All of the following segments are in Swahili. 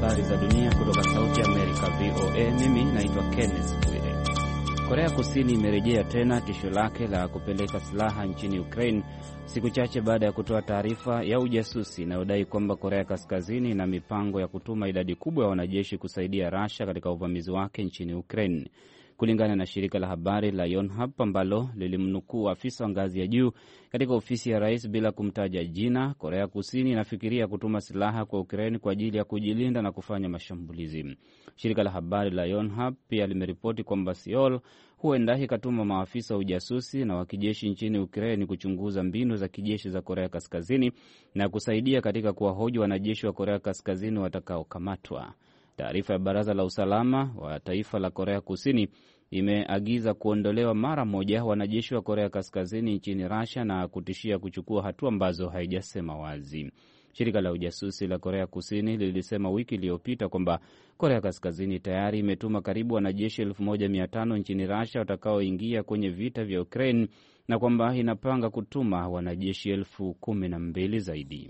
habari za dunia kutoka Sauti ya Amerika VOA. Mimi naitwa Kenneth Bwire. Korea Kusini imerejea tena tisho lake la kupeleka silaha nchini Ukraine siku chache baada ya kutoa taarifa ya ujasusi inayodai kwamba Korea Kaskazini ina mipango ya kutuma idadi kubwa ya wanajeshi kusaidia Russia katika uvamizi wake nchini Ukraine. Kulingana na shirika la habari la Yonhap ambalo lilimnukuu afisa wa ngazi ya juu katika ofisi ya rais bila kumtaja jina, Korea Kusini inafikiria kutuma silaha kwa Ukraine kwa ajili ya kujilinda na kufanya mashambulizi. Shirika la habari la Yonhap pia limeripoti kwamba Seoul huenda ikatuma maafisa wa ujasusi na wa kijeshi nchini Ukraine kuchunguza mbinu za kijeshi za Korea Kaskazini na kusaidia katika kuwahoji wanajeshi wa Korea Kaskazini watakaokamatwa. Taarifa ya Baraza la Usalama wa Taifa la Korea Kusini imeagiza kuondolewa mara moja wanajeshi wa Korea Kaskazini nchini Russia na kutishia kuchukua hatua ambazo haijasema wazi. Shirika la ujasusi la Korea Kusini lilisema wiki iliyopita kwamba Korea Kaskazini tayari imetuma karibu wanajeshi 1500 nchini Russia watakaoingia kwenye vita vya Ukraine na kwamba inapanga kutuma wanajeshi 12,000 zaidi.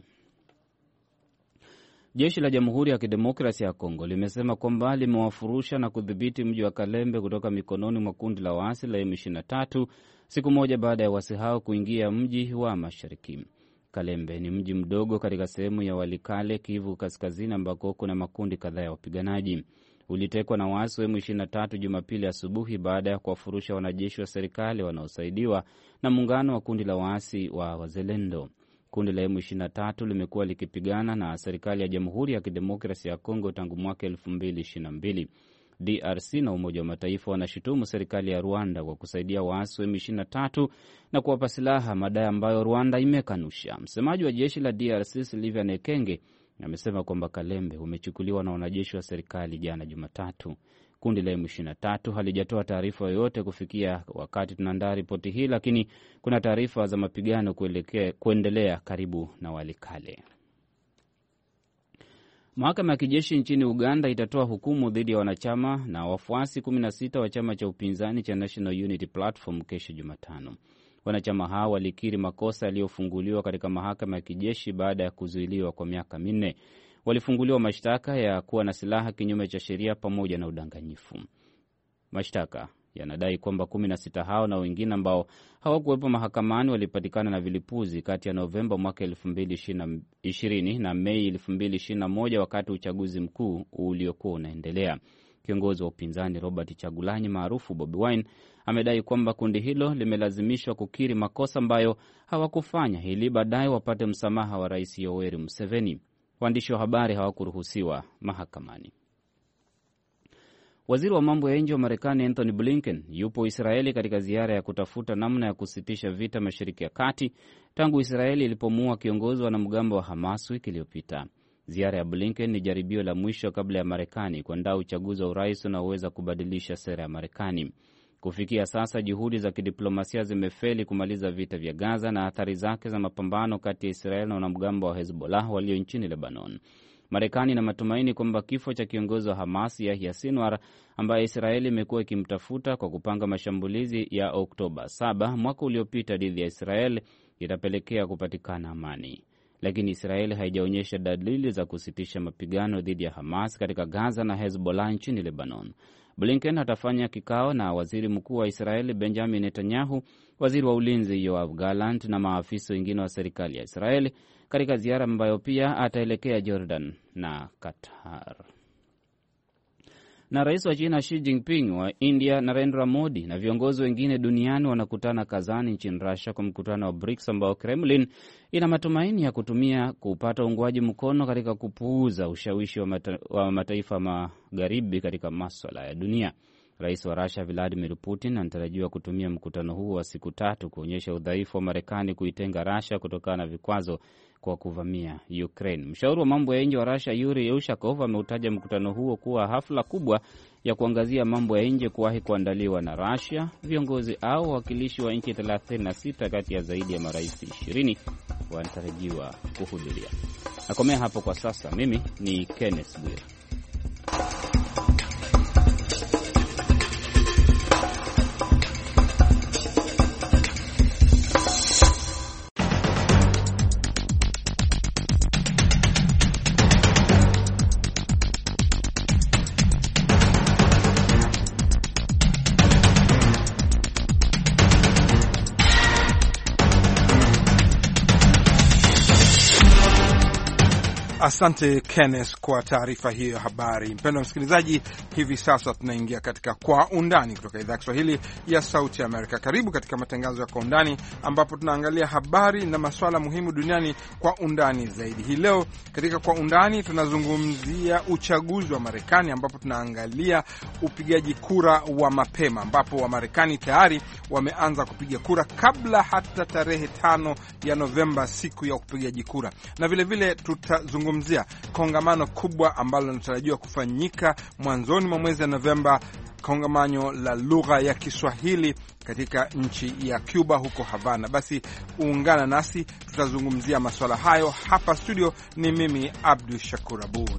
Jeshi la Jamhuri ya Kidemokrasia ya Kongo limesema kwamba limewafurusha na kudhibiti mji wa Kalembe kutoka mikononi mwa kundi la waasi la M23 siku moja baada ya waasi hao kuingia mji wa Mashariki. Kalembe ni mji mdogo katika sehemu ya Walikale, Kivu Kaskazini, ambako kuna makundi kadhaa ya wapiganaji. Ulitekwa na waasi wa M23 Jumapili asubuhi baada ya kuwafurusha wanajeshi wa serikali wanaosaidiwa na muungano wa kundi la waasi wa Wazalendo. Kundi la M23 limekuwa likipigana na serikali ya Jamhuri ya Kidemokrasia ya Kongo tangu mwaka 2022. DRC na Umoja wa Mataifa wanashutumu serikali ya Rwanda kwa kusaidia waasi wa M23 na kuwapa silaha, madai ambayo Rwanda imekanusha. Msemaji wa jeshi la DRC Sylvain Nekenge amesema kwamba Kalembe umechukuliwa na wanajeshi wa serikali jana Jumatatu. Kundi la M23 halijatoa taarifa yoyote kufikia wakati tunaandaa ripoti hii, lakini kuna taarifa za mapigano kuendelea karibu na Walikale. Mahakama ya kijeshi nchini Uganda itatoa hukumu dhidi ya wanachama na wafuasi 16 wa chama cha upinzani cha National Unity Platform kesho Jumatano. Wanachama hao walikiri makosa yaliyofunguliwa katika mahakama ya kijeshi baada ya kuzuiliwa kwa miaka 4. Walifunguliwa mashtaka ya kuwa na silaha kinyume cha sheria pamoja na udanganyifu. Mashtaka yanadai kwamba 16 hao na wengine ambao hawakuwepo mahakamani walipatikana na vilipuzi kati ya Novemba mwaka 2020 na Mei 2021 wakati uchaguzi mkuu uliokuwa unaendelea. Kiongozi wa upinzani Robert Chagulanyi maarufu Bobi Wine amedai kwamba kundi hilo limelazimishwa kukiri makosa ambayo hawakufanya ili baadaye wapate msamaha wa Rais Yoweri Museveni. Waandishi wa habari hawakuruhusiwa mahakamani. Waziri wa mambo ya nje wa Marekani Anthony Blinken yupo Israeli katika ziara ya kutafuta namna ya kusitisha vita Mashariki ya Kati tangu Israeli ilipomuua kiongozi wa wanamgambo wa Hamas wiki iliyopita. Ziara ya Blinken ni jaribio la mwisho kabla ya Marekani kuandaa uchaguzi wa urais unaoweza kubadilisha sera ya Marekani. Kufikia sasa juhudi za kidiplomasia zimefeli kumaliza vita vya Gaza na athari zake za mapambano kati ya Israeli na wanamgambo wa Hezbollah walio nchini Lebanon. Marekani ina matumaini kwamba kifo cha kiongozi wa Hamas Yahya Sinwar, ambaye Israeli imekuwa ikimtafuta kwa kupanga mashambulizi ya Oktoba 7 mwaka uliopita dhidi ya Israeli, itapelekea kupatikana amani. Lakini Israeli haijaonyesha dalili za kusitisha mapigano dhidi ya Hamas katika Gaza na Hezbollah nchini Lebanon. Blinken atafanya kikao na waziri mkuu wa Israeli Benjamin Netanyahu, waziri wa ulinzi Yoav Gallant na maafisa wengine wa serikali ya Israeli katika ziara ambayo pia ataelekea Jordan na Qatar. Na rais wa China Xi Jinping, wa India Narendra Modi na viongozi wengine duniani wanakutana Kazani nchini Russia kwa mkutano wa BRICS ambao Kremlin ina matumaini ya kutumia kupata uungwaji mkono katika kupuuza ushawishi wa mataifa magharibi katika masuala ya dunia. Rais wa Russia Vladimir Putin anatarajiwa kutumia mkutano huu wa siku 3 kuonyesha udhaifu wa Marekani kuitenga Russia kutokana na vikwazo kwa kuvamia Ukraine. Mshauri wa mambo ya nje wa Russia Yuri Ushakov ameutaja mkutano huo kuwa hafla kubwa ya kuangazia mambo ya nje kuwahi kuandaliwa na Russia. Viongozi au wawakilishi wa nchi 36 kati ya zaidi ya marais 20 wanatarajiwa kuhudhuria. Nakomea hapo kwa sasa. Mimi ni Kenneth Bwire. Asante Kenneth kwa taarifa hiyo ya habari. Mpendwa msikilizaji, hivi sasa tunaingia katika Kwa Undani kutoka idhaa ya Kiswahili ya Sauti ya Amerika. Karibu katika matangazo ya Kwa Undani ambapo tunaangalia habari na masuala muhimu duniani kwa undani zaidi. Hii leo katika Kwa Undani tunazungumzia uchaguzi wa Marekani, ambapo tunaangalia upigaji kura wa mapema, ambapo Wamarekani tayari wameanza kupiga kura kabla hata tarehe 5 ya Novemba, siku ya upigaji kura. Na vilevile tutazungumzia kongamano kubwa ambalo linatarajiwa kufanyika mwanzoni mwa mwezi wa Novemba, kongamano la lugha ya Kiswahili katika nchi ya Cuba huko Havana. Basi ungana nasi, tutazungumzia masuala hayo. Hapa studio ni mimi Abdul Shakur Abud.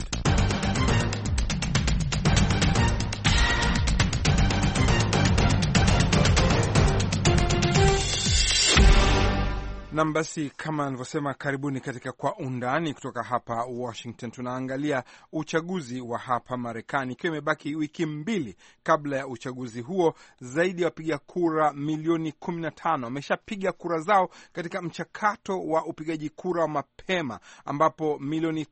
Basi kama nilivyosema, karibuni katika Kwa Undani kutoka hapa Washington. Tunaangalia uchaguzi wa hapa Marekani, ikiwa imebaki wiki 2 kabla ya uchaguzi huo. Zaidi ya wapiga kura milioni 15 wameshapiga kura zao katika mchakato wa upigaji kura wa mapema, ambapo milioni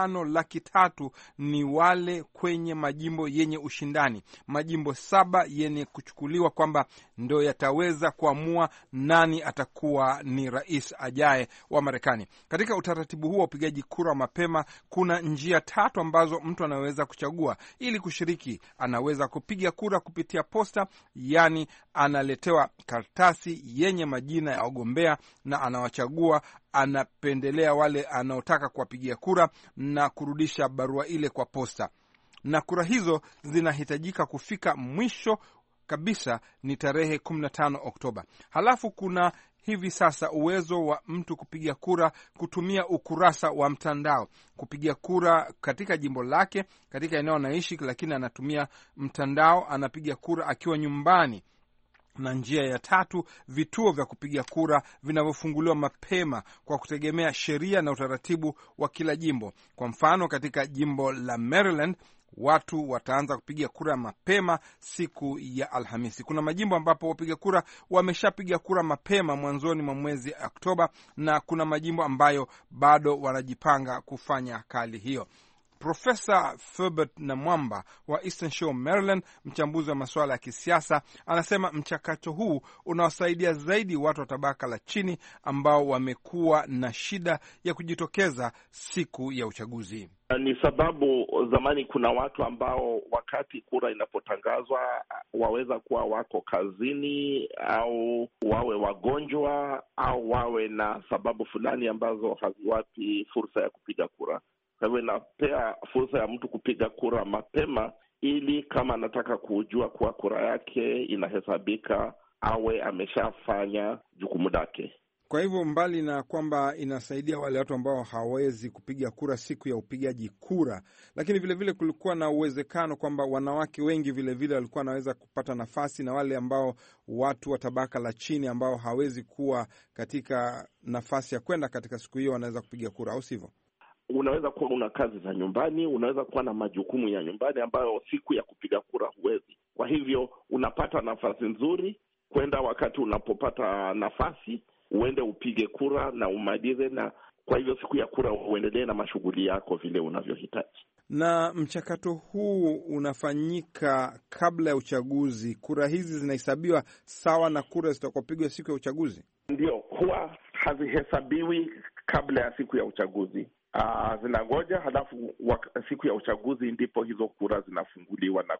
5.3 ni wale kwenye majimbo yenye ushindani, majimbo 7 yenye kuchukuliwa kwamba ndio yataweza kuamua nani atakuwa ni rais ajaye wa Marekani. Katika utaratibu huo upigaji kura wa mapema, kuna njia 3 ambazo mtu anaweza kuchagua ili kushiriki. Anaweza kupiga kura kupitia posta, yani analetewa karatasi yenye majina ya wagombea na anawachagua, anapendelea wale anaotaka kuwapigia kura na kurudisha barua ile kwa posta. Na kura hizo zinahitajika kufika mwisho kabisa ni tarehe 15 Oktoba. Halafu kuna hivi sasa uwezo wa mtu kupiga kura kutumia ukurasa wa mtandao, kupiga kura katika jimbo lake, katika eneo anaishi, lakini anatumia mtandao, anapiga kura akiwa nyumbani. Na njia ya 3, vituo vya kupiga kura vinavyofunguliwa mapema kwa kutegemea sheria na utaratibu wa kila jimbo. Kwa mfano, katika jimbo la Maryland watu wataanza kupiga kura mapema siku ya Alhamisi. Kuna majimbo ambapo wapiga kura wameshapiga kura mapema mwanzoni mwa mwezi Oktoba, na kuna majimbo ambayo bado wanajipanga kufanya kali hiyo. Profesa Fulbert Namwamba wa Eastern Shore, Maryland, mchambuzi wa masuala ya kisiasa, anasema mchakato huu unawasaidia zaidi watu wa tabaka la chini ambao wamekuwa na shida ya kujitokeza siku ya uchaguzi. Ni sababu zamani kuna watu ambao wakati kura inapotangazwa waweza kuwa wako kazini au wawe wagonjwa au wawe na sababu fulani ambazo haziwapi fursa ya kupiga kura. Kwa hivyo inapea fursa ya mtu kupiga kura mapema, ili kama anataka kujua kuwa kura yake inahesabika awe ameshafanya jukumu lake. Kwa hivyo mbali na kwamba inasaidia wale watu ambao hawezi kupiga kura siku ya upigaji kura, lakini vilevile kulikuwa na uwezekano kwamba wanawake wengi vilevile walikuwa wanaweza kupata nafasi, na wale ambao watu wa tabaka la chini ambao hawezi kuwa katika nafasi ya kwenda katika siku hiyo wanaweza kupiga kura, au sivyo? Unaweza kuwa una kazi za nyumbani, unaweza kuwa na majukumu ya nyumbani ambayo siku ya kupiga kura huwezi. Kwa hivyo unapata nafasi nzuri kwenda, wakati unapopata nafasi uende upige kura na umalize, na kwa hivyo siku ya kura uendelee na mashughuli yako vile unavyohitaji. Na mchakato huu unafanyika kabla ya uchaguzi. Kura hizi zinahesabiwa sawa na kura zitakopigwa siku ya uchaguzi? Ndio, huwa hazihesabiwi kabla ya siku ya uchaguzi. Zinangoja, halafu siku ya uchaguzi ndipo hizo kura zinafunguliwa na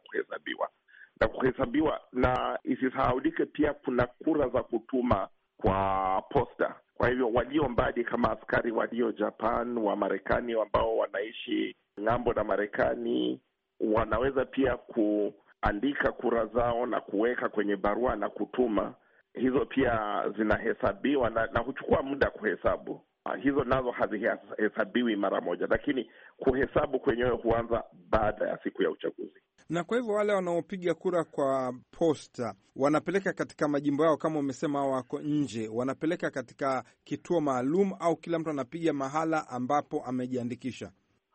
kuhesabiwa. Na isisahaulike pia kuna kura za kutuma kwa posta. Kwa hivyo walio mbali kama askari walio Japan, wa Marekani ambao wanaishi ng'ambo na Marekani, wanaweza pia kuandika kura zao na kuweka kwenye barua na kutuma. Hizo pia zinahesabiwa na huchukua muda kuhesabu. Hizo nazo hazihesabiwi mara moja, lakini kuhesabu kwenyewe huanza baada ya siku ya uchaguzi. Na kwa hivyo wale wanaopiga kura kwa posta wanapeleka katika majimbo yao, kama umesema hao wako nje, wanapeleka katika kituo maalum au kila mtu anapiga mahala ambapo amejiandikisha?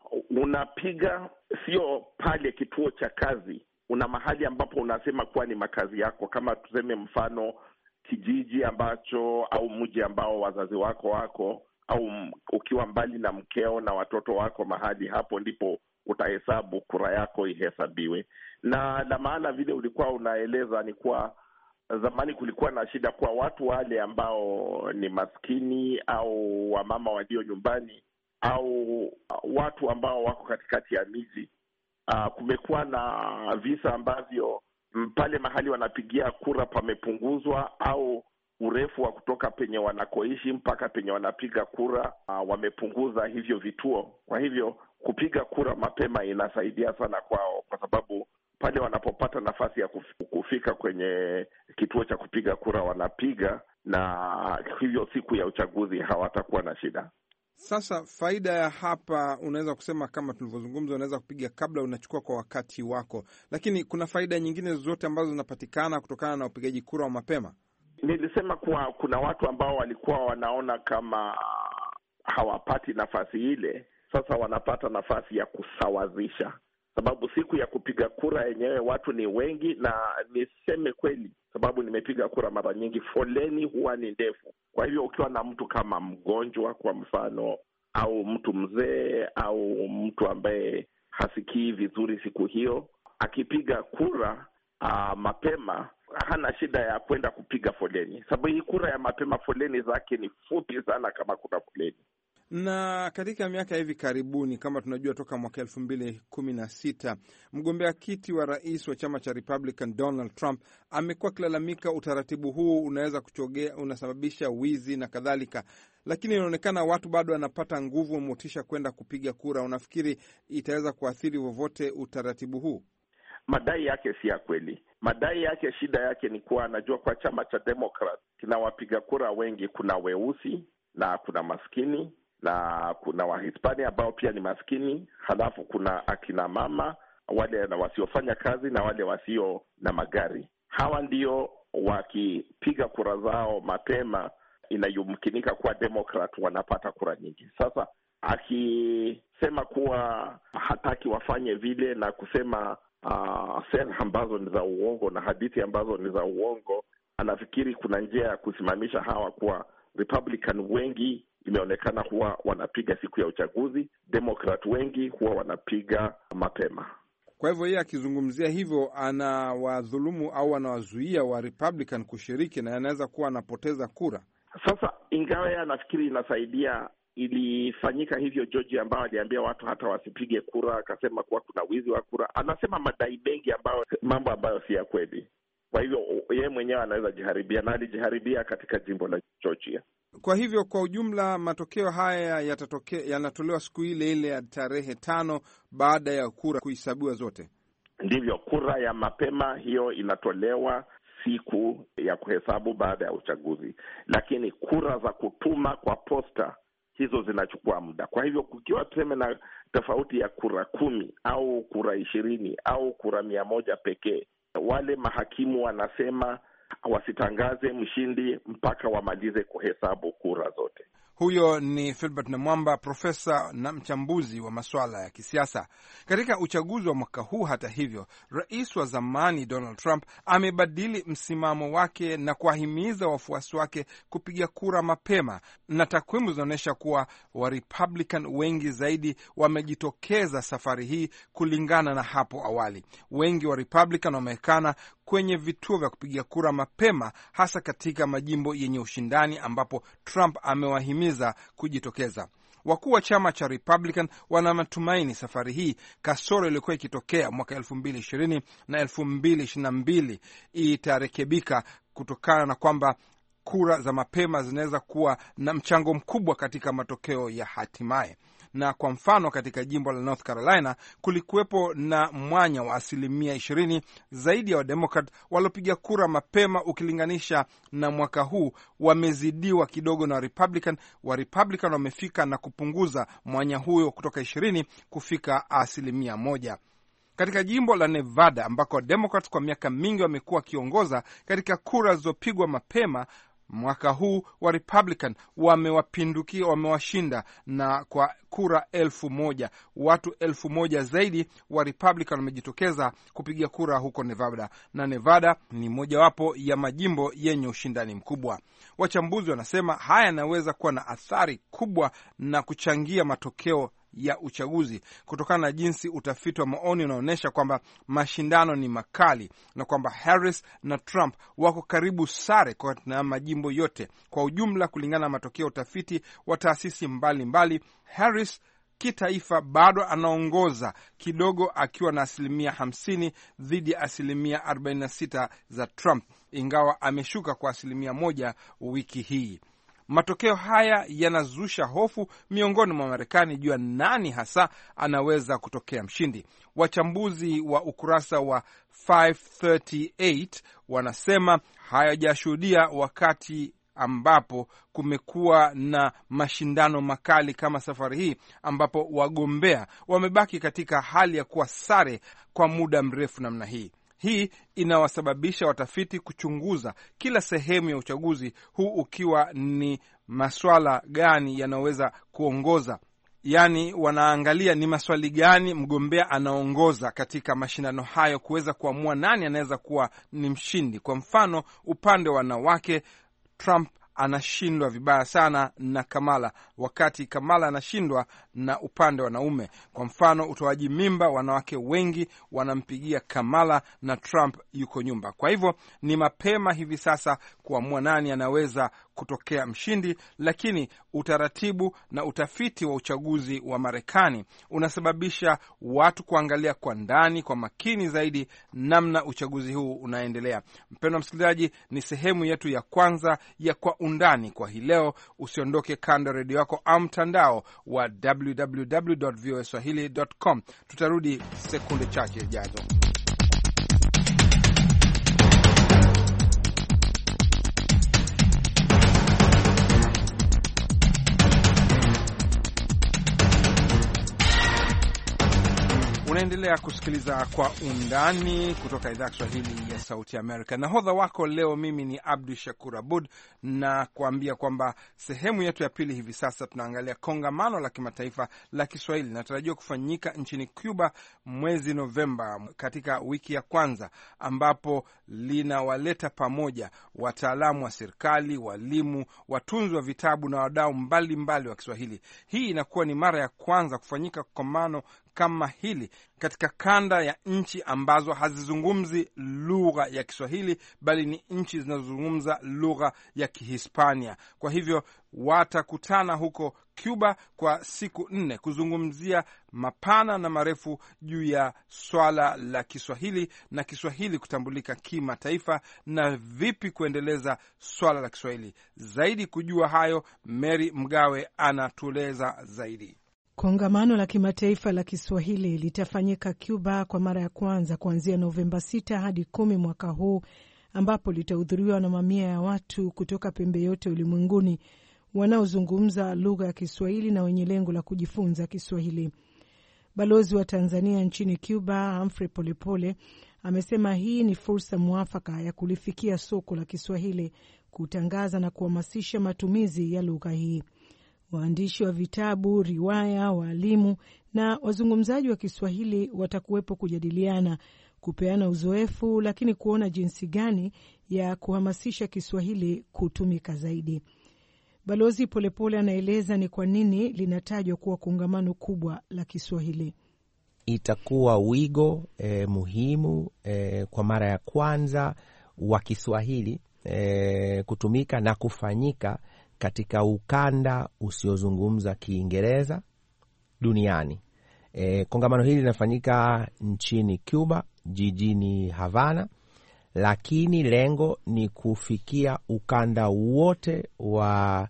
Unapiga sio pale kituo cha kazi, una mahali ambapo unasema kuwa ni makazi yako, kama tuseme mfano kijiji ambacho au mji ambao wazazi wako au ukiwa mbali na mkeo na watoto wako mahali, hapo ndipo utahesabu kura yako ihesabiwe. Na la maana vile ulikuwa unaeleza ni kuwa zamani kulikuwa na shida kwa watu wale ambao ni maskini au wamama walio nyumbani au watu ambao wako katikati ya miji. Kumekuwa na visa ambavyo pale mahali wanapigia kura pamepunguzwa, au urefu wa kutoka penye wanakoishi mpaka penye wanapiga kura wamepunguza hivyo vituo. Kwa hivyo kupiga kura mapema inasaidia sana kwao, kwa sababu pale wanapopata nafasi ya kufika kwenye kituo cha kupiga kura wanapiga, na hivyo siku ya uchaguzi hawatakuwa na shida. Sasa faida ya hapa, unaweza kusema kama tulivyozungumza, unaweza kupiga kabla, unachukua kwa wakati wako, lakini kuna faida nyingine zote ambazo zinapatikana kutokana na upigaji kura wa mapema. Nilisema kuwa kuna watu ambao walikuwa wanaona kama hawapati nafasi ile, sasa wanapata nafasi ya kusawazisha, sababu siku ya kupiga kura yenyewe watu ni wengi, na niseme kweli, sababu nimepiga kura mara nyingi, foleni huwa ni ndefu. Kwa hivyo ukiwa na mtu kama mgonjwa kwa mfano, au mtu mzee, au mtu ambaye hasikii vizuri siku hiyo, akipiga kura mapema hana shida ya kwenda kupiga foleni, sababu hii kura ya mapema foleni zake ni fupi sana kama kuna foleni. Na katika miaka hivi karibuni, kama tunajua, toka mwaka 2016 mgombea kiti wa rais wa chama cha Republican Donald Trump amekuwa akilalamika utaratibu huu unaweza kuchogea, unasababisha wizi na kadhalika, lakini inaonekana watu bado wanapata nguvu, motisha kwenda kupiga kura. Unafikiri itaweza kuathiri vovote utaratibu huu? Madai yake si ya kweli. Madai yake, shida yake ni kuwa anajua kwa chama cha Democrat kina wapiga kura wengi, kuna weusi na kuna maskini na kuna Wahispania ambao pia ni maskini, halafu kuna akina mama wale na wasiofanya kazi na wale wasio na magari. Hawa ndio wakipiga kura zao mapema, inayumkinika kuwa Democrat wanapata kura nyingi. Sasa akisema kuwa hataki wafanye vile na kusema sera ambazo ni za uongo na hadithi ambazo ni za uongo, anafikiri kuna njia ya kusimamisha hawa kuwa Republican wengi imeonekana huwa wanapiga siku ya uchaguzi, Democrat wengi huwa wanapiga mapema. Kwa hivyo yeye akizungumzia hivyo anawadhulumu au anawazuia wa Republican kushiriki, na anaweza kuwa anapoteza kura. Sasa ingawa yeye anafikiri inasaidia, ilifanyika hivyo Georgia, ambao aliambia watu hata wasipige kura, akasema kuwa kuna wizi wa kura. Anasema madai mengi ambayo, mambo ambayo si ya kweli. Kwa hivyo yeye mwenyewe anaweza jiharibia, na alijiharibia katika jimbo la Georgia. Kwa hivyo kwa ujumla matokeo haya yanatolewa siku ile ile ya tarehe 5 baada ya kura kuhesabiwa zote. Ndivyo, kura ya mapema hiyo inatolewa siku ya kuhesabu baada ya uchaguzi, lakini kura za kutuma kwa posta hizo zinachukua muda. Kwa hivyo kukiwa tuseme na tofauti ya kura 10 au kura 20 au kura 100 pekee, wale mahakimu wanasema wasitangaze mshindi mpaka wamalize kuhesabu kura zote. Huyo ni Philbert Namwamba, profesa na mchambuzi wa masuala ya kisiasa. Katika uchaguzi wa mwaka huu, hata hivyo, rais wa zamani Donald Trump amebadili msimamo wake na kuwahimiza wafuasi wake kupiga kura mapema, na takwimu zinaonyesha kuwa wa Republican wengi zaidi wamejitokeza safari hii kulingana na hapo awali. Wengi wa Republican wameonekana kwenye vituo vya kupiga kura mapema, hasa katika majimbo yenye ushindani ambapo Trump amewahimiza kujitokeza. Wakuu wa chama cha Republican wana matumaini safari hii kasoro iliyokuwa ikitokea mwaka 2020 na 2022 itarekebika, kutokana na kwamba kura za mapema zinaweza kuwa na mchango mkubwa katika matokeo ya hatimaye. Na kwa mfano katika jimbo la North Carolina kulikuwepo na mwanya wa 20% zaidi ya Wademokrat waliopiga kura mapema ukilinganisha na mwaka huu. Wamezidiwa kidogo na Republican. Republican wamefika na kupunguza mwanya huyo kutoka 20 kufika 1%. Katika jimbo la Nevada ambako Democrats kwa miaka mingi wamekuwa wakiongoza katika kura zilizopigwa mapema, Mwaka huu wa Republican wamewapindukia, wamewashinda na kwa kura 1,000. Watu 1,000 zaidi wa Republican wamejitokeza kupiga kura huko Nevada, na Nevada ni mojawapo ya majimbo yenye ushindani mkubwa. Wachambuzi wanasema haya yanaweza kuwa na athari kubwa na kuchangia matokeo ya uchaguzi kutokana na jinsi utafiti wa maoni unaonyesha kwamba mashindano ni makali na kwamba Harris na Trump wako karibu sare na majimbo yote kwa ujumla. Kulingana na matokeo ya utafiti wa taasisi mbalimbali, Harris kitaifa bado anaongoza kidogo akiwa na 50% dhidi ya 46% za Trump, ingawa ameshuka kwa 1% wiki hii. Matokeo haya yanazusha hofu miongoni mwa Marekani juu ya nani hasa anaweza kutokea mshindi. Wachambuzi wa ukurasa wa 538 wanasema hayajashuhudia wakati ambapo kumekuwa na mashindano makali kama safari hii, ambapo wagombea wamebaki katika hali ya kuwa sare kwa muda mrefu namna hii. Hii inawasababisha watafiti kuchunguza kila sehemu ya uchaguzi huu, ukiwa ni maswala gani yanaweza kuongoza. Yaani wanaangalia ni maswali gani mgombea anaongoza katika mashindano hayo kuweza kuamua nani anaweza kuwa ni mshindi. Kwa mfano, upande wa wanawake, Trump anashindwa vibaya sana na Kamala, wakati Kamala anashindwa na upande wa wanaume. Kwa mfano, utoaji mimba, wanawake wengi wanampigia Kamala na Trump yuko nyumba. Kwa hivyo ni mapema hivi sasa kuamua nani anaweza kutokea mshindi, lakini utaratibu na utafiti wa uchaguzi wa Marekani unasababisha watu kuangalia kwa ndani, kwa makini zaidi namna uchaguzi huu unaendelea. Mpendwa msikilizaji, ni sehemu yetu ya kwanza ya Kwa Undani kwa hii leo. Usiondoke kando redio yako au mtandao wa www.voaswahili.com. Tutarudi sekunde chache ijazo. Unaendelea kusikiliza Kwa Undani kutoka idhaa ya Kiswahili ya Sauti Amerika. Nahodha wako leo mimi ni Abdu Shakur Abud, na kuambia kwamba sehemu yetu ya pili hivi sasa tunaangalia kongamano la kimataifa la Kiswahili linatarajiwa kufanyika nchini Cuba mwezi Novemba katika wiki ya kwanza, ambapo linawaleta pamoja wataalamu wa serikali, walimu, watunzi wa vitabu na wadau mbalimbali wa Kiswahili. Hii inakuwa ni mara ya kwanza kufanyika kongamano kama hili katika kanda ya nchi ambazo hazizungumzi lugha ya Kiswahili, bali ni nchi zinazozungumza lugha ya Kihispania. Kwa hivyo watakutana huko Cuba kwa siku 4 kuzungumzia mapana na marefu juu ya swala la Kiswahili na Kiswahili kutambulika kimataifa na vipi kuendeleza swala la Kiswahili. Zaidi kujua hayo, Mary Mgawe anatueleza zaidi. Kongamano la kimataifa la Kiswahili litafanyika Cuba kwa mara ya kwanza kuanzia Novemba 6 hadi 10 mwaka huu, ambapo litahudhuriwa na mamia ya watu kutoka pembe yote ulimwenguni wanaozungumza lugha ya Kiswahili na wenye lengo la kujifunza Kiswahili. Balozi wa Tanzania nchini Cuba, Humphrey Polepole, amesema hii ni fursa mwafaka ya kulifikia soko la Kiswahili, kutangaza na kuhamasisha matumizi ya lugha hii. Waandishi wa vitabu, riwaya, walimu na wazungumzaji wa Kiswahili watakuwepo kujadiliana, kupeana uzoefu, lakini kuona jinsi gani ya kuhamasisha Kiswahili kutumika zaidi. Balozi Polepole anaeleza ni kwa nini linatajwa kuwa kongamano kubwa la Kiswahili. Itakuwa wigo muhimu kwa mara ya kwanza wa Kiswahili kutumika na kufanyika katika ukanda usiozungumza Kiingereza duniani. Kongamano hili linafanyika nchini Cuba, jijini Havana, lakini lengo ni kufikia ukanda wote wa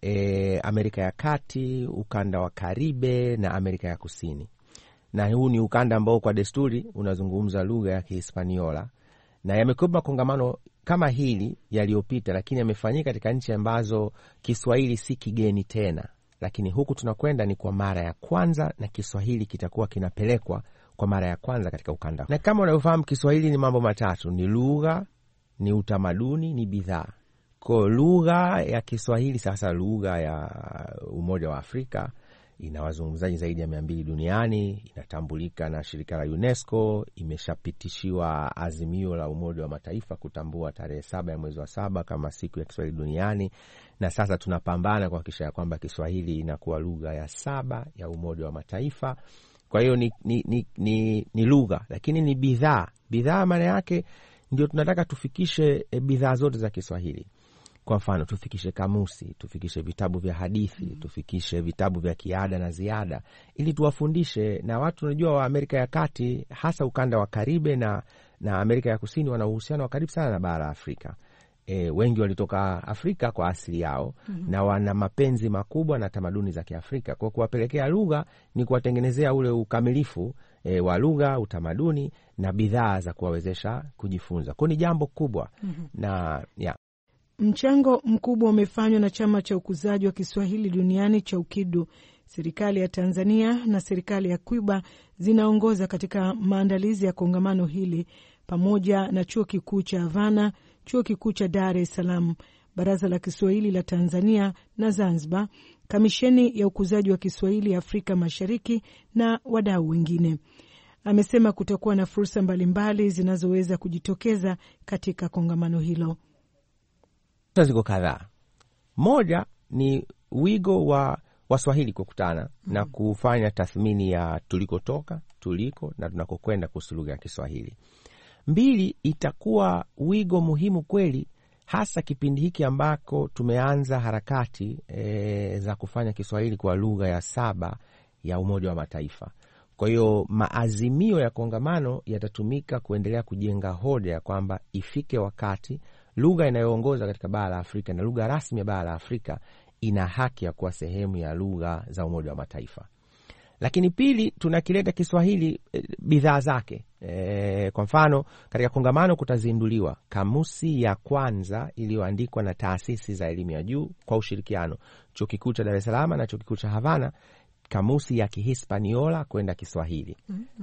Amerika ya Kati, ukanda wa Karibe na Amerika ya Kusini. Na huu ni ukanda ambao kwa desturi unazungumza lugha ya Kihispaniola, na yamekuwa makongamano kama hili yaliyopita, lakini yamefanyika katika nchi ambazo Kiswahili si kigeni tena. Lakini huku tunakwenda ni kwa mara ya kwanza, na Kiswahili kitakuwa kinapelekwa kwa mara ya kwanza katika ukanda. Na kama unavyofahamu, Kiswahili ni mambo matatu: ni lugha, ni utamaduni, ni bidhaa. Kwa lugha ya Kiswahili sasa, lugha ya Umoja wa Afrika, ina wazungumzaji zaidi ya 200 duniani, inatambulika na shirika la UNESCO, imeshapitishiwa azimio la Umoja wa Mataifa kutambua tarehe 7 ya mwezi wa 7 kama siku ya Kiswahili duniani, na sasa tunapambana kuhakikisha kwamba Kiswahili inakuwa lugha ya 7 ya Umoja wa Mataifa. Kwa hiyo ni lugha, lakini ni bidhaa. Bidhaa maana yake ndio tunataka tufikishe bidhaa zote za Kiswahili. Kwa mfano, tufikishe kamusi, tufikishe vitabu vya hadithi, tufikishe vitabu vya kiada na ziada, ili tuwafundishe. Na watu unajua wa Amerika ya Kati, hasa ukanda wa Karibe na Amerika ya Kusini, wana uhusiano wa karibu sana na bara Afrika. Wengi walitoka Afrika kwa asili yao, na wana mapenzi makubwa na tamaduni za Kiafrika. Kwa kuwapelekea lugha ni kuwatengenezea ule ukamilifu wa lugha, utamaduni na bidhaa za kuwawezesha kujifunza. Kwa ni jambo kubwa. Na mchango mkubwa umefanywa na Chama cha Ukuzaji wa Kiswahili Duniani cha UKIDU. Serikali ya Tanzania na serikali ya Cuba zinaongoza katika maandalizi ya kongamano hili, pamoja na Chuo Kikuu cha Havana, Chuo Kikuu cha Dar es Salaam, Baraza la Kiswahili la Tanzania na Zanzibar, Kamisheni ya Ukuzaji wa Kiswahili Afrika Mashariki na wadau wengine. Amesema kutakuwa na fursa mbalimbali zinazoweza kujitokeza katika kongamano hilo. Ziko kadhaa. Moja ni wigo wa Waswahili kukutana na kufanya tathmini ya tulikotoka, tuliko na tunakokwenda kuhusu lugha ya Kiswahili. 2, itakuwa wigo muhimu kweli, hasa kipindi hiki ambako tumeanza harakati za kufanya Kiswahili kwa lugha ya 7 ya Umoja wa Mataifa. Kwa hiyo maazimio ya kongamano yatatumika kuendelea kujenga hoja ya kwamba ifike wakati lugha inayoongoza katika bara la Afrika na lugha rasmi ya bara la Afrika ina haki ya kuwa sehemu ya lugha za Umoja wa Mataifa. Lakini 2, tunakileta Kiswahili bidhaa zake. Kwa mfano, katika kongamano kutazinduliwa kamusi ya kwanza iliyoandikwa na taasisi za elimu ya juu kwa ushirikiano, Chuo Kikuu cha Dar es Salaam na Chuo Kikuu cha Havana, kamusi ya Kihispaniola kwenda Kiswahili,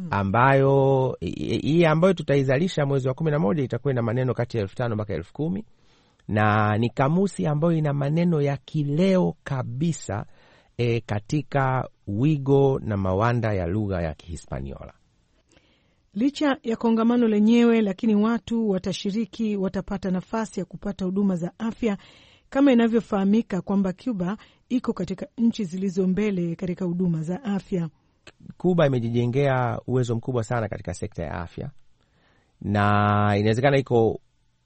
ambayo tutaizalisha mwezi wa 11, itakuwa na maneno kati ya 5,000 mpaka 10,000, na ni kamusi ambayo ina maneno ya kileo kabisa katika wigo na mawanda ya lugha ya Kihispaniola. Licha ya kongamano lenyewe, lakini watu watashiriki watapata nafasi ya kupata huduma za afya, kama inavyofahamika kwamba Cuba iko katika nchi zilizo mbele katika huduma za afya. Cuba imejijengea uwezo mkubwa sana katika sekta ya afya, na inawezekana iko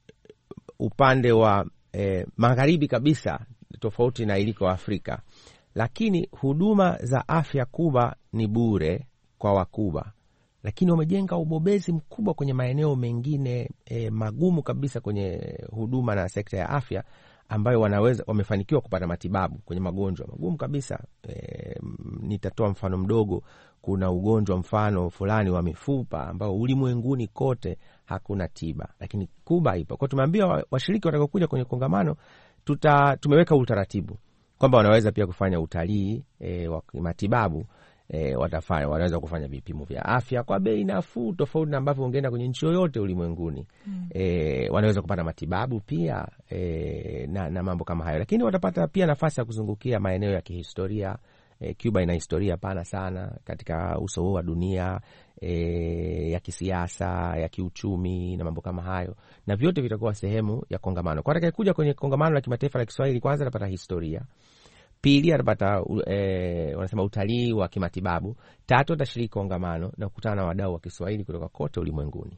upande wa magharibi kabisa, tofauti na iliko Afrika. Lakini huduma za afya Cuba ni bure kwa Wakuba, lakini wamejenga ubobezi mkubwa kwenye maeneo mengine magumu kabisa kwenye huduma na sekta ya afya, ambayo wamefanikiwa kupata matibabu kwenye magonjwa magumu kabisa. Nitatoa mfano mdogo. Kuna ugonjwa mfano fulani wa mifupa ambao ulimwenguni kote hakuna tiba, lakini Cuba ipo. Kwa tumeambia washiriki watakaokuja kwenye kongamano, tumeweka utaratibu kwamba wanaweza pia kufanya utalii wa matibabu. Wanaweza kufanya vipimo vya afya kwa bei nafuu, tofauti na ambavyo ungeenda kwenye nchi yoyote ulimwenguni. Wanaweza kupata matibabu pia na mambo kama hayo, lakini watapata pia nafasi ya kuzungukia maeneo ya kihistoria. Cuba ina historia pana sana katika uso huu wa dunia, ya kisiasa, ya kiuchumi na mambo kama hayo, na vyote vitakuwa sehemu ya kongamano. Kwa atakayekuja kwenye kongamano la kimataifa la Kiswahili, kwanza atapata historia, 2 atapata wanasema utalii wa kimatibabu, 3 atashiriki kongamano na kukutana na wadau wa Kiswahili kutoka kote ulimwenguni.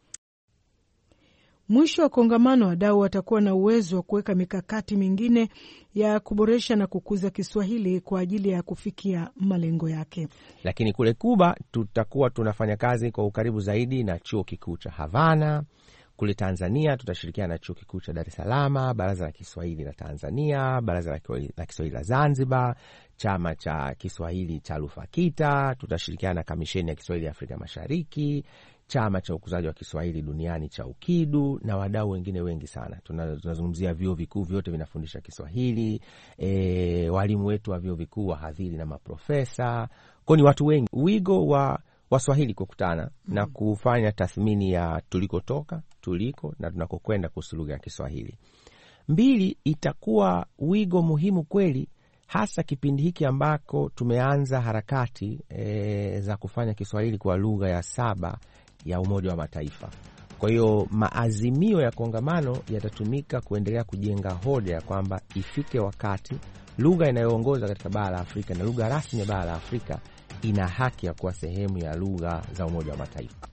Mwisho wa kongamano, wadau watakuwa na uwezo wa kuweka mikakati mingine ya kuboresha na kukuza Kiswahili kwa ajili ya kufikia malengo yake. Lakini kule Cuba tutakuwa tunafanya kazi kwa ukaribu zaidi na Chuo Kikuu cha Havana. Kule Tanzania tutashirikiana na Chuo Kikuu cha Dar es Salaam, Baraza la Kiswahili la Tanzania, Baraza la Kiswahili la Zanzibar, Chama cha Kiswahili cha Lufakita. Tutashirikiana na Kamisheni ya Kiswahili ya Afrika Mashariki, Chama cha Ukuzaji wa Kiswahili Duniani cha UKIDU na wadau wengine wengi sana. Tunazungumzia vyuo vikuu vyote vinafundisha Kiswahili, walimu wetu wa vyuo vikuu, wahadhiri na maprofesa. Kwa ni watu wengi. Wigo wa Waswahili kukutana na kufanya tathmini ya tulikotoka, tuliko na tunakokwenda kuhusu lugha ya Kiswahili. Mbili, itakuwa wigo muhimu kweli, hasa kipindi hiki ambako tumeanza harakati za kufanya Kiswahili kwa lugha ya 7 ya Umoja wa Mataifa. Kwa hiyo maazimio ya kongamano yatatumika kuendelea kujenga hoja ya kwamba ifike wakati lugha inayoongoza katika bara la Afrika na lugha rasmi ya bara la Afrika ina haki ya kuwa sehemu ya lugha za Umoja wa Mataifa.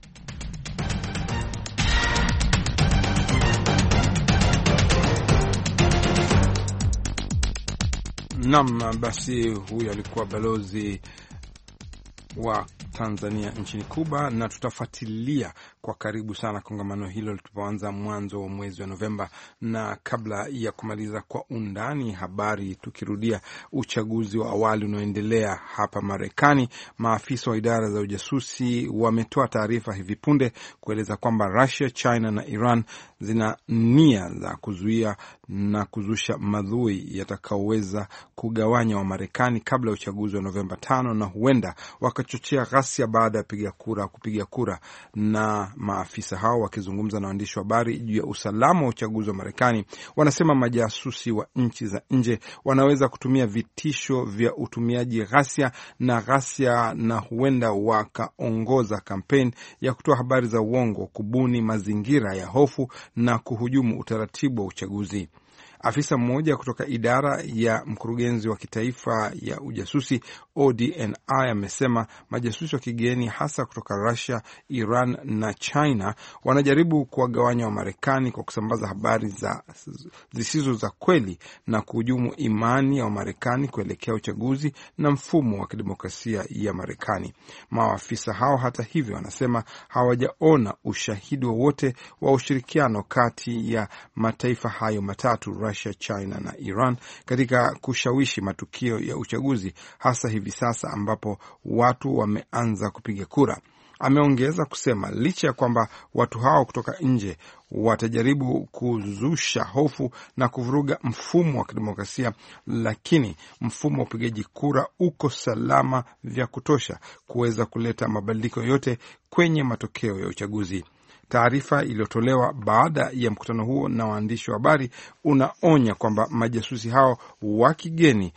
Naam, basi huyu alikuwa balozi wa Tanzania nchini Kuba, na tutafuatilia kwa karibu sana kongamano hilo lilipoanza mwanzo wa mwezi wa Novemba. Na kabla ya kumaliza kwa undani habari, tukirudia uchaguzi wa awali unaoendelea hapa Marekani, maafisa wa idara za ujasusi wametoa taarifa hivi punde kueleza kwamba Russia, China na Iran zina nia za kuzuia na kuzusha madhui yatakaoweza kugawanya wa Marekani kabla ya uchaguzi wa Novemba 5, na huenda wakachochea ghasia baada ya kupiga kura. Na maafisa hao wakizungumza na waandishi wa habari juu ya usalama wa uchaguzi wa Marekani, wanasema majasusi wa nchi za nje wanaweza kutumia vitisho vya utumiaji ghasia na huenda wakaongoza kampeni ya kutoa habari za uongo, kubuni mazingira ya hofu na kuhujumu utaratibu wa uchaguzi. Afisa mmoja kutoka idara ya mkurugenzi wa kitaifa ya ujasusi ODNI amesema majasusi wa kigeni hasa kutoka Russia, Iran na China wanajaribu kuwagawanya wa Marekani kwa kusambaza habari zisizo za kweli na kuhujumu imani ya Wamarekani kuelekea uchaguzi na mfumo wa kidemokrasia ya Marekani. Maafisa hao hata hivyo wanasema hawajaona ushahidi wowote wa ushirikiano kati ya mataifa hayo matatu, Russia, China na Iran, katika kushawishi matukio ya uchaguzi, hasa hivi sasa ambapo watu wameanza kupiga kura. Ameongeza kusema licha ya kwamba watu hao kutoka nje watajaribu kuzusha hofu na kuvuruga mfumo wa kidemokrasia, lakini mfumo wa upigaji kura uko salama vya kutosha kuweza kuleta mabadiliko yote kwenye matokeo ya uchaguzi. Taarifa iliyotolewa baada ya mkutano huo na waandishi wa habari unaonya kwamba majasusi hao wa kigeni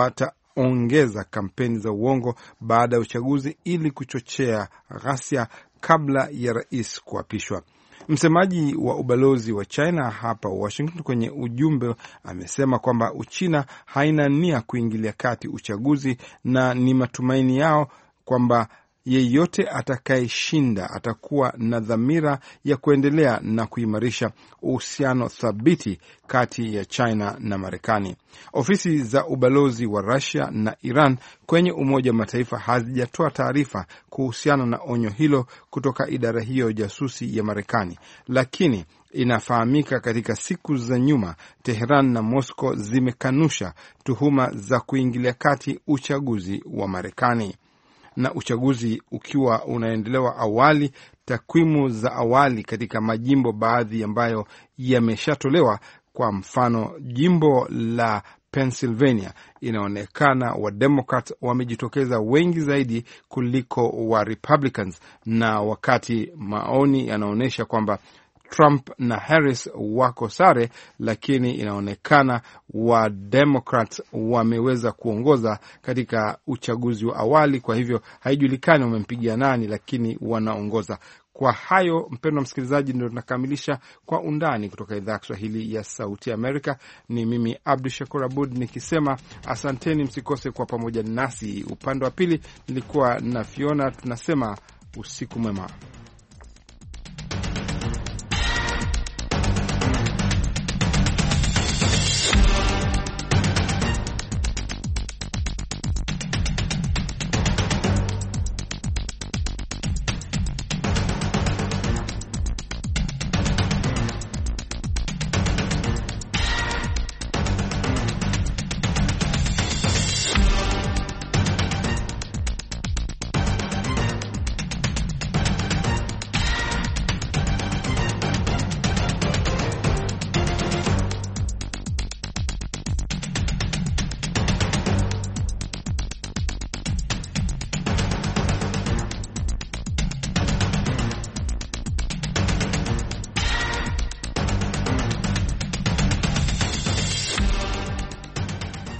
wataongeza kampeni za uongo baada ya uchaguzi ili kuchochea ghasia kabla ya rais kuapishwa. Msemaji wa ubalozi wa China hapa Washington kwenye ujumbe amesema kwamba Uchina haina nia kuingilia kati uchaguzi na ni matumaini yao kwamba yeyote atakayeshinda atakuwa na dhamira ya kuendelea na kuimarisha uhusiano thabiti kati ya China na Marekani. Ofisi za ubalozi wa Russia na Iran kwenye Umoja wa Mataifa hazijatoa taarifa kuhusiana na onyo hilo kutoka idara hiyo ya ujasusi ya Marekani, lakini inafahamika katika siku za nyuma Tehran na Moscow zimekanusha tuhuma za kuingilia kati uchaguzi wa Marekani. Na uchaguzi ukiwa unaendelewa awali, takwimu za awali katika majimbo baadhi ambayo yameshatolewa, kwa mfano jimbo la Pennsylvania, inaonekana wa Democrats wamejitokeza wengi zaidi kuliko wa Republicans, na wakati maoni yanaonyesha kwamba Trump na Harris wako sare, lakini inaonekana wa Democrats wameweza kuongoza katika uchaguzi wa awali. Kwa hivyo haijulikani wamempigia nani, lakini wanaongoza. Kwa hayo, mpendwa msikilizaji, ndio tunakamilisha Kwa Undani kutoka idhaa ya Kiswahili ya Sauti ya Amerika. Ni mimi Abdu Shakur Abud nikisema asanteni, msikose kwa pamoja nasi. Upande wa pili nilikuwa na Fiona, tunasema usiku mwema.